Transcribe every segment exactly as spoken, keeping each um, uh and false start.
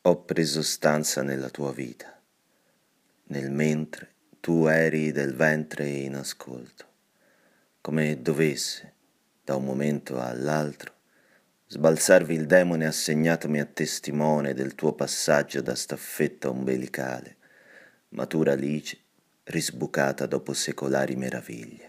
Ho preso stanza nella tua vita, nel mentre tu eri del ventre in ascolto, come dovesse, da un momento all'altro, sbalzarvi il demone assegnatomi a testimone del tuo passaggio da staffetta ombelicale, matura alice risbucata dopo secolari meraviglie.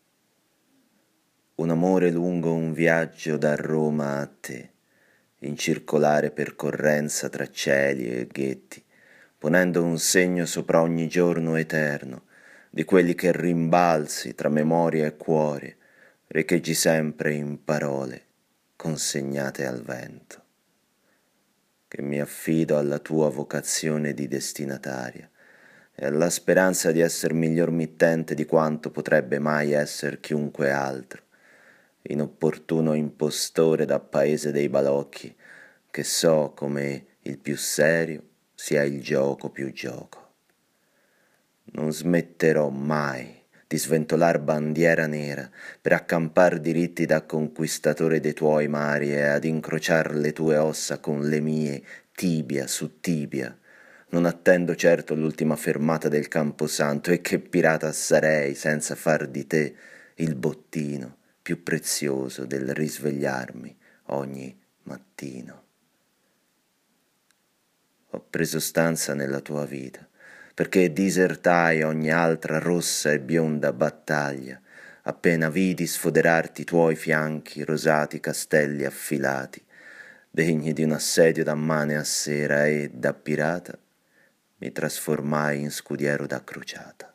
Un amore lungo un viaggio da Roma a te, in circolare percorrenza tra cieli e ghetti, ponendo un segno sopra ogni giorno eterno, di quelli che rimbalzi tra memoria e cuore, riecheggi sempre in parole consegnate al vento. Che mi affido alla tua vocazione di destinataria e alla speranza di esser miglior mittente di quanto potrebbe mai esser chiunque altro, inopportuno impostore da paese dei balocchi, che so come il più serio sia il gioco più gioco. Non smetterò mai di sventolar bandiera nera per accampar diritti da conquistatore dei tuoi mari e ad incrociar le tue ossa con le mie tibia su tibia. Non attendo certo l'ultima fermata del Camposanto, e che pirata sarei senza far di te il bottino più prezioso del risvegliarmi ogni mattino. Ho preso stanza nella tua vita, perché disertai ogni altra rossa e bionda battaglia, appena vidi sfoderarti i tuoi fianchi rosati castelli affilati, degni di un assedio da mane a sera, e da pirata mi trasformai in scudiero da crociata.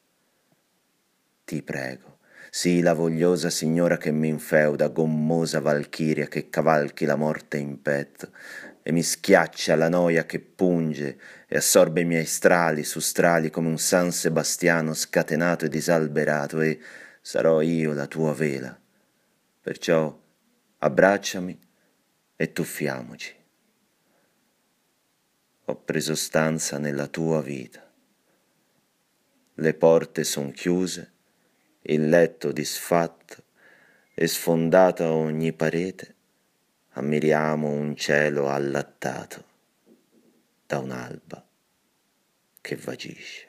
Ti prego, sii la vogliosa signora che mi infeuda, gommosa valchiria che cavalchi la morte in petto, e mi schiaccia la noia che punge e assorbe i miei strali su strali come un San Sebastiano scatenato e disalberato, e sarò io la tua vela. Perciò abbracciami e tuffiamoci. Ho preso stanza nella tua vita. Le porte son chiuse, il letto disfatto, e sfondata ogni parete ammiriamo un cielo allattato da un'alba che vagisce.